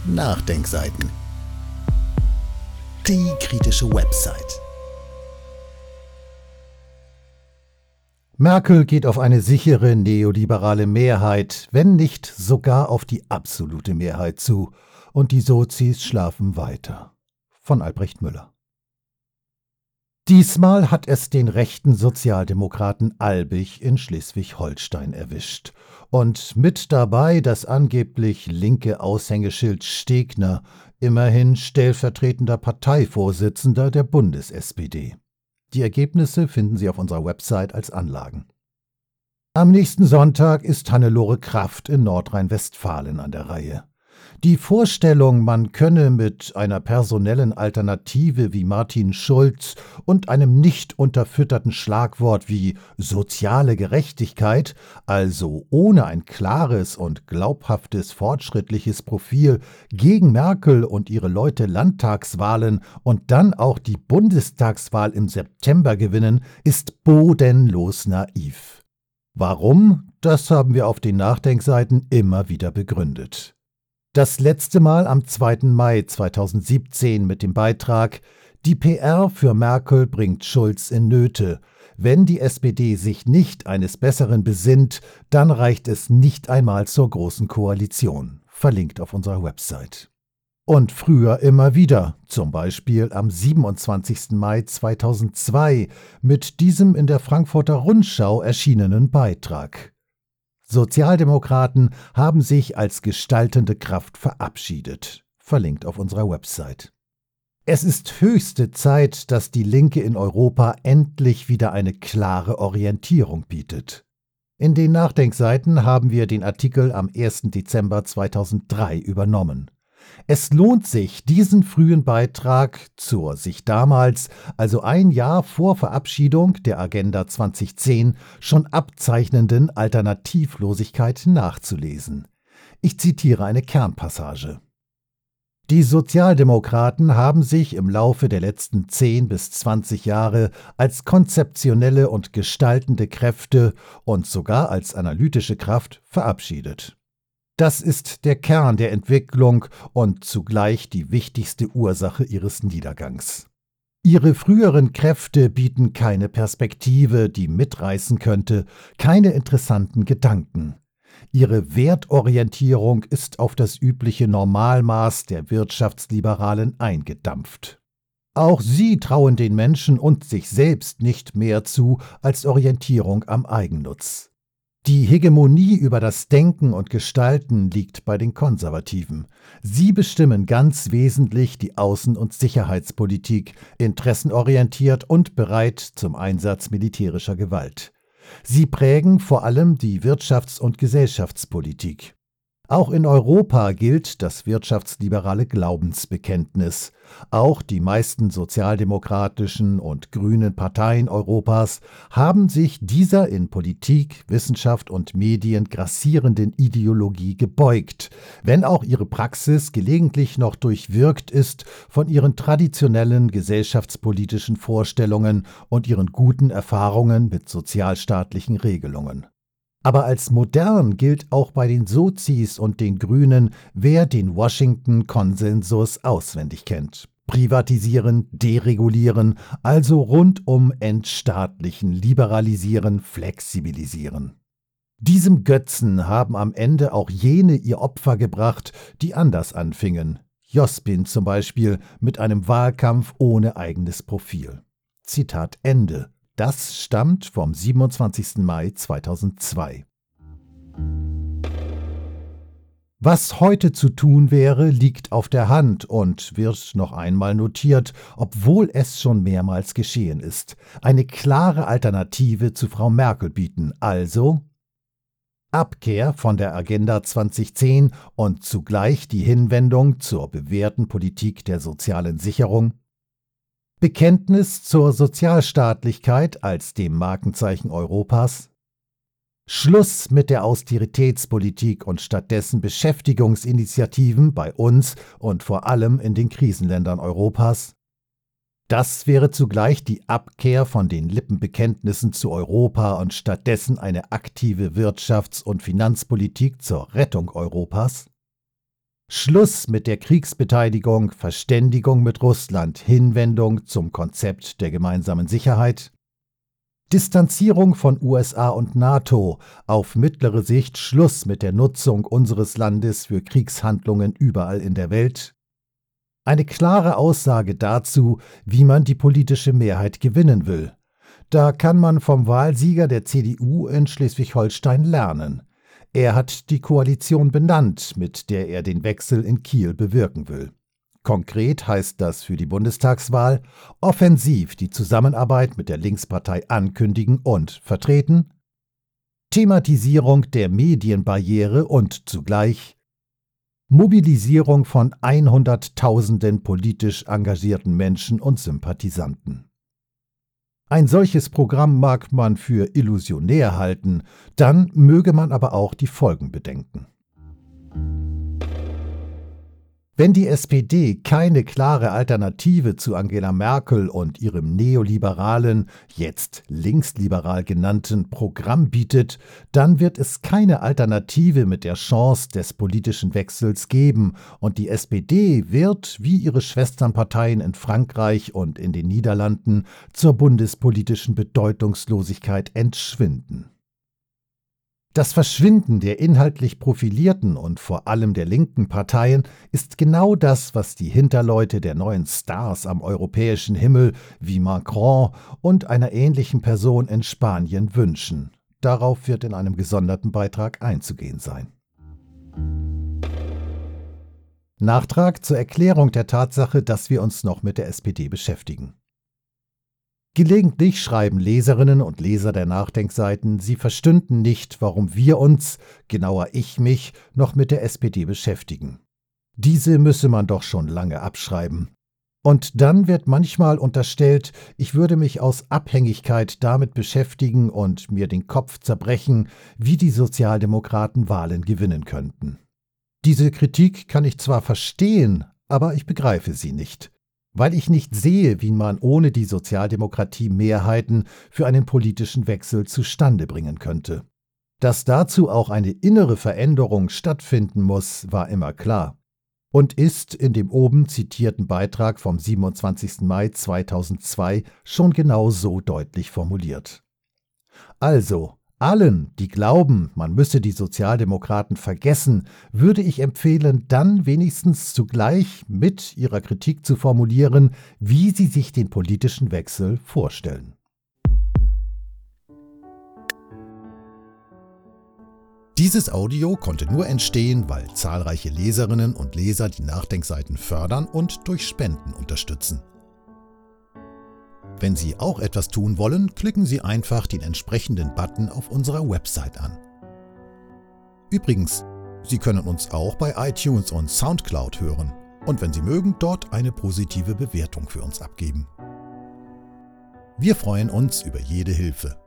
Nachdenkseiten. Die kritische Website. Merkel geht auf eine sichere neoliberale Mehrheit, wenn nicht sogar auf die absolute Mehrheit zu. Und die Sozis schlafen weiter. Von Albrecht Müller. Diesmal hat es den rechten Sozialdemokraten Albig in Schleswig-Holstein erwischt. Und mit dabei das angeblich linke Aushängeschild Stegner, immerhin stellvertretender Parteivorsitzender der Bundes-SPD. Die Ergebnisse finden Sie auf unserer Website als Anlagen. Am nächsten Sonntag ist Hannelore Kraft in Nordrhein-Westfalen an der Reihe. Die Vorstellung, man könne mit einer personellen Alternative wie Martin Schulz und einem nicht unterfütterten Schlagwort wie soziale Gerechtigkeit, also ohne ein klares und glaubhaftes fortschrittliches Profil, gegen Merkel und ihre Leute Landtagswahlen und dann auch die Bundestagswahl im September gewinnen, ist bodenlos naiv. Warum? Das haben wir auf den Nachdenkseiten immer wieder begründet. Das letzte Mal am 2. Mai 2017 mit dem Beitrag »Die PR für Merkel bringt Schulz in Nöte. Wenn die SPD sich nicht eines Besseren besinnt, dann reicht es nicht einmal zur Großen Koalition«, verlinkt auf unserer Website. Und früher immer wieder, zum Beispiel am 27. Mai 2002 mit diesem in der Frankfurter Rundschau erschienenen Beitrag. Sozialdemokraten haben sich als gestaltende Kraft verabschiedet. Verlinkt auf unserer Website. Es ist höchste Zeit, dass die Linke in Europa endlich wieder eine klare Orientierung bietet. In den Nachdenkseiten haben wir den Artikel am 1. Dezember 2003 übernommen. Es lohnt sich, diesen frühen Beitrag zur sich damals, also ein Jahr vor Verabschiedung der Agenda 2010, schon abzeichnenden Alternativlosigkeit nachzulesen. Ich zitiere eine Kernpassage. Die Sozialdemokraten haben sich im Laufe der letzten 10 bis 20 Jahre als konzeptionelle und gestaltende Kräfte und sogar als analytische Kraft verabschiedet. Das ist der Kern der Entwicklung und zugleich die wichtigste Ursache ihres Niedergangs. Ihre früheren Kräfte bieten keine Perspektive, die mitreißen könnte, keine interessanten Gedanken. Ihre Wertorientierung ist auf das übliche Normalmaß der Wirtschaftsliberalen eingedampft. Auch sie trauen den Menschen und sich selbst nicht mehr zu als Orientierung am Eigennutz. Die Hegemonie über das Denken und Gestalten liegt bei den Konservativen. Sie bestimmen ganz wesentlich die Außen- und Sicherheitspolitik, interessenorientiert und bereit zum Einsatz militärischer Gewalt. Sie prägen vor allem die Wirtschafts- und Gesellschaftspolitik. Auch in Europa gilt das wirtschaftsliberale Glaubensbekenntnis. Auch die meisten sozialdemokratischen und grünen Parteien Europas haben sich dieser in Politik, Wissenschaft und Medien grassierenden Ideologie gebeugt, wenn auch ihre Praxis gelegentlich noch durchwirkt ist von ihren traditionellen gesellschaftspolitischen Vorstellungen und ihren guten Erfahrungen mit sozialstaatlichen Regelungen. Aber als modern gilt auch bei den Sozis und den Grünen, wer den Washington-Konsensus auswendig kennt. Privatisieren, deregulieren, also rundum entstaatlichen, liberalisieren, flexibilisieren. Diesem Götzen haben am Ende auch jene ihr Opfer gebracht, die anders anfingen. Jospin zum Beispiel mit einem Wahlkampf ohne eigenes Profil. Zitat Ende. Das stammt vom 27. Mai 2002. Was heute zu tun wäre, liegt auf der Hand und wird noch einmal notiert, obwohl es schon mehrmals geschehen ist. Eine klare Alternative zu Frau Merkel bieten, also Abkehr von der Agenda 2010 und zugleich die Hinwendung zur bewährten Politik der sozialen Sicherung, Bekenntnis zur Sozialstaatlichkeit als dem Markenzeichen Europas, Schluss mit der Austeritätspolitik und stattdessen Beschäftigungsinitiativen bei uns und vor allem in den Krisenländern Europas. Das wäre zugleich die Abkehr von den Lippenbekenntnissen zu Europa und stattdessen eine aktive Wirtschafts- und Finanzpolitik zur Rettung Europas. Schluss mit der Kriegsbeteiligung, Verständigung mit Russland, Hinwendung zum Konzept der gemeinsamen Sicherheit. Distanzierung von USA und NATO, auf mittlere Sicht Schluss mit der Nutzung unseres Landes für Kriegshandlungen überall in der Welt. Eine klare Aussage dazu, wie man die politische Mehrheit gewinnen will. Da kann man vom Wahlsieger der CDU in Schleswig-Holstein lernen. Er hat die Koalition benannt, mit der er den Wechsel in Kiel bewirken will. Konkret heißt das für die Bundestagswahl: offensiv die Zusammenarbeit mit der Linkspartei ankündigen und vertreten, Thematisierung der Medienbarriere und zugleich Mobilisierung von 100.000 politisch engagierten Menschen und Sympathisanten. Ein solches Programm mag man für illusionär halten, dann möge man aber auch die Folgen bedenken. Wenn die SPD keine klare Alternative zu Angela Merkel und ihrem neoliberalen, jetzt linksliberal genannten Programm bietet, dann wird es keine Alternative mit der Chance des politischen Wechsels geben und die SPD wird, wie ihre Schwesternparteien in Frankreich und in den Niederlanden, zur bundespolitischen Bedeutungslosigkeit entschwinden. Das Verschwinden der inhaltlich profilierten und vor allem der linken Parteien ist genau das, was die Hinterleute der neuen Stars am europäischen Himmel wie Macron und einer ähnlichen Person in Spanien wünschen. Darauf wird in einem gesonderten Beitrag einzugehen sein. Nachtrag zur Erklärung der Tatsache, dass wir uns noch mit der SPD beschäftigen. Gelegentlich schreiben Leserinnen und Leser der Nachdenkseiten, sie verstünden nicht, warum wir uns, genauer ich mich, noch mit der SPD beschäftigen. Diese müsse man doch schon lange abschreiben. Und dann wird manchmal unterstellt, ich würde mich aus Abhängigkeit damit beschäftigen und mir den Kopf zerbrechen, wie die Sozialdemokraten Wahlen gewinnen könnten. Diese Kritik kann ich zwar verstehen, aber ich begreife sie nicht. Weil ich nicht sehe, wie man ohne die Sozialdemokratie Mehrheiten für einen politischen Wechsel zustande bringen könnte. Dass dazu auch eine innere Veränderung stattfinden muss, war immer klar und ist in dem oben zitierten Beitrag vom 27. Mai 2002 schon genau so deutlich formuliert. Also, allen, die glauben, man müsse die Sozialdemokraten vergessen, würde ich empfehlen, dann wenigstens zugleich mit ihrer Kritik zu formulieren, wie sie sich den politischen Wechsel vorstellen. Dieses Audio konnte nur entstehen, weil zahlreiche Leserinnen und Leser die Nachdenkseiten fördern und durch Spenden unterstützen. Wenn Sie auch etwas tun wollen, klicken Sie einfach den entsprechenden Button auf unserer Website an. Übrigens, Sie können uns auch bei iTunes und Soundcloud hören und wenn Sie mögen, dort eine positive Bewertung für uns abgeben. Wir freuen uns über jede Hilfe.